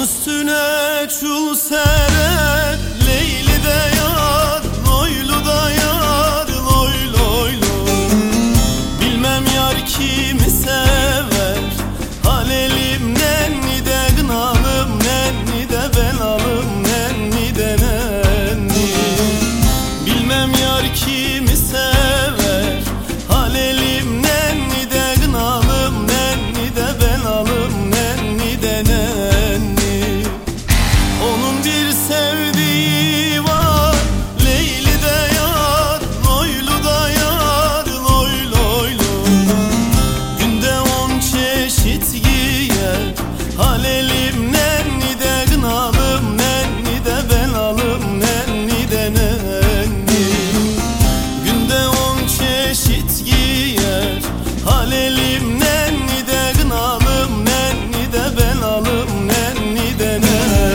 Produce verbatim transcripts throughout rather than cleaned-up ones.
üstüne çul serer, Leyli de yar, Loylu da yar, loy loy loy. Bilmem yar kimi sever, halelim nenni de gınalım, nenni de belalım, nenni de nenni. Bilmem yar kimi sever, halelim nenni de gınalım, nenni de belalım, nenni de nenni. Onun bir sevdiği var, Leyli de yar, Loylu da yar, loy loy loy. Günde on çeşit giyer, halelim nenni de gınalım, nenni de belalım, nenni de nenni. Günde on çeşit giyer, halelim nenni de gınalım, nenni de belalım, nenni de nenni.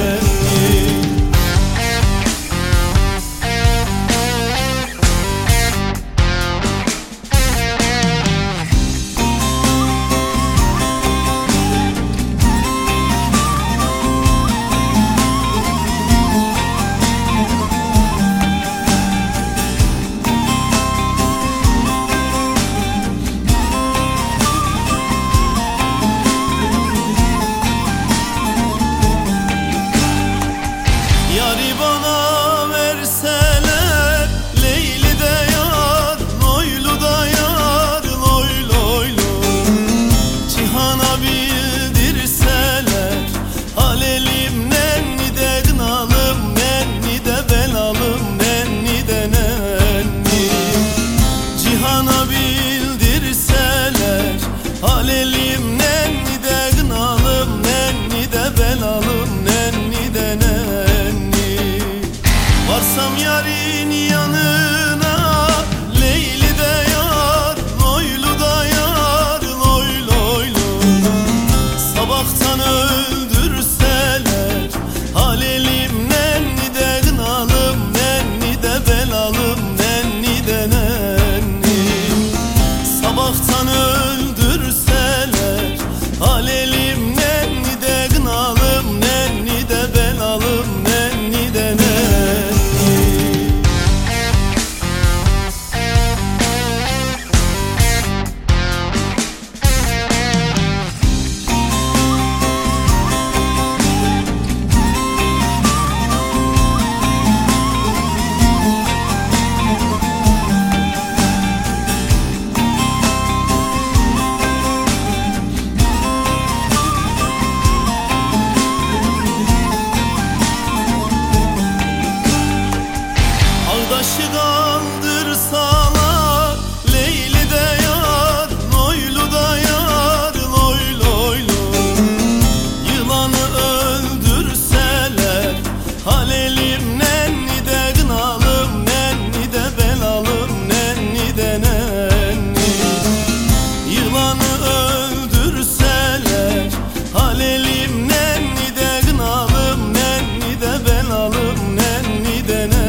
Yari bana verseler, Leyli de yar, Loylu da yar, loy loy loy. Cihana bildirseler, halelim nenni de gınalım, nenni de belalım, nenni de nenni. Cihana bildirseler, halelim nenni de gınalım, nenni de belalım, nenni de nenni. Varsam yarın yanına, Leyli de yar, Loylu da yar, loy loy loy. Sabahtan öldürseler, halelim nenni de gınalım, nenni de belalım, nenni de nenni. Sabahtan öldürseler, halelim nenni de gınalım, nenni de belalım, nenni de nenni. Ağdaşı kaldırsalar, Leyli de yar, Loylu da yar, loy loy loy. Yılanı öldürseler, halelim nenni de gınalım, nenni de belalım, nenni de nenni. Yılanı öldürseler, halelim nenni de gınalım, nenni de belalım, nenni de nenni.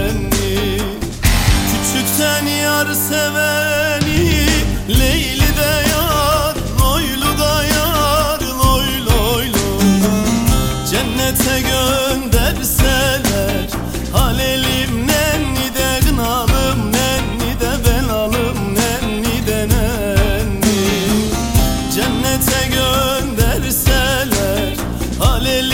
Küçükten yar seveni, Leyli de yar, Loylu da yar, loy loy loy. Cennete gönderseler, halelim nenni de gınalım, nenni de belalım, nenni de nenni. Cennete gönderseler, halelim